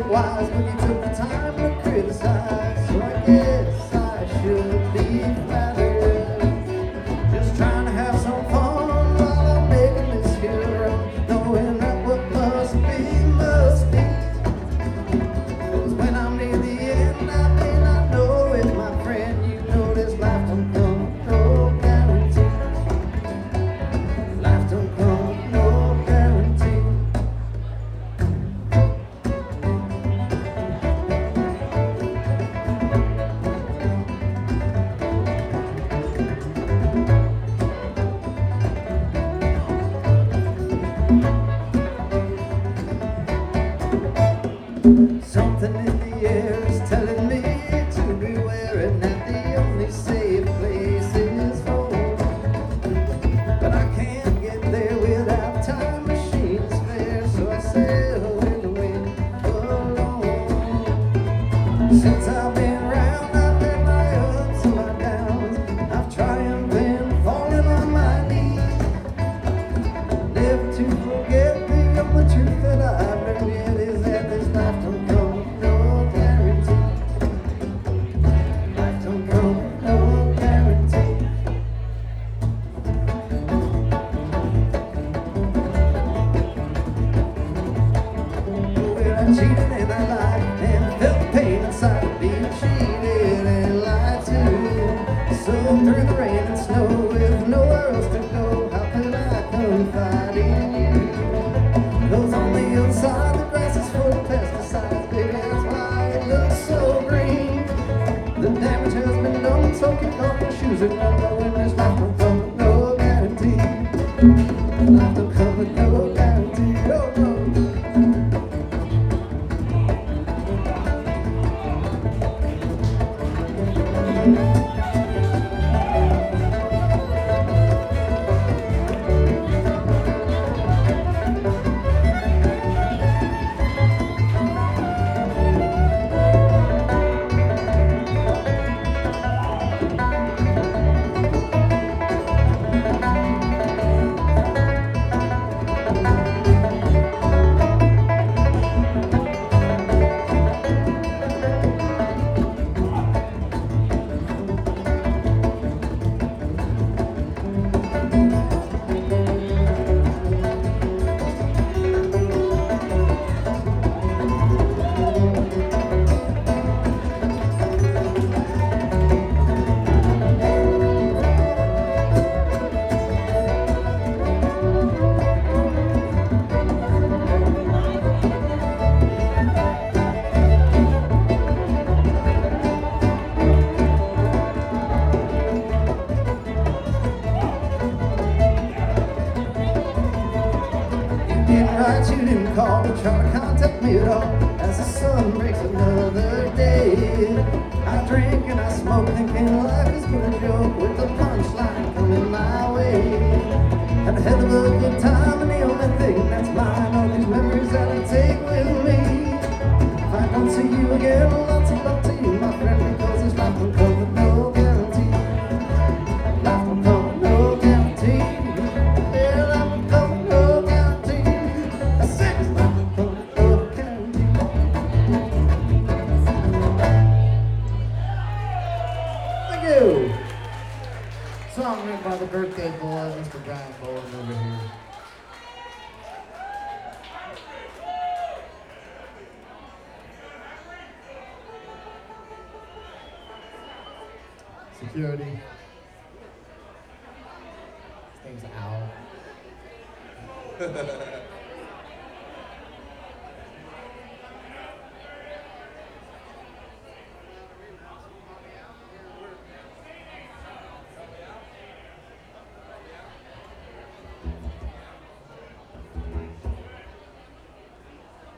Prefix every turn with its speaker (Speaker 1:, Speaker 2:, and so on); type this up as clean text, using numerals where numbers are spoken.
Speaker 1: wise, but you took the time to criticize. So I guess I should be flattered. Just trying to have some fun while I'm making this hero, knowing that what must be, must be. 'Cause when I'm near the end, I may not know it, my friend. You know this life don't come, no guarantee. Life don't come, no guarantee. Something in the air is telling me to beware, and that the only safe place is home. But I can't get there without time machines fair, so I sail in the wind alone. Since I've been around, I've had my ups and my downs. I've triumphed and fallen on my knees, never to forget the only truth that I've learned yet is that this life don't come with no guarantee. Life don't come with no guarantee. Well, I cheated and I lied and felt pain inside of being cheated and lied to. So through the rain and snow with nowhere else to go, how could I confide in you? 'Cause on the other side the grass is full of pesticides, baby, that's why it looks so green. The damage has been done, so kick off your shoes and run, knowing this life don't come with no guarantee. Life don't come with no guarantee. Oh, no. Right, you didn't call or try to contact me at all. As the sun breaks another day, I drink and I smoke, thinking life is but a joke, with the punchline coming my way. Had a hell of a good time, and the only thing that's mine are these memories that I take with me. If I don't see you again, lots of love to you, my friend, because this life don't come with no guarantee. Life don't come with no guarantee. Yeah, life don't come with no guarantee. Thank you. Song written by the birthday boy, Mr. Brian Bowen over here. Security. This thing's out.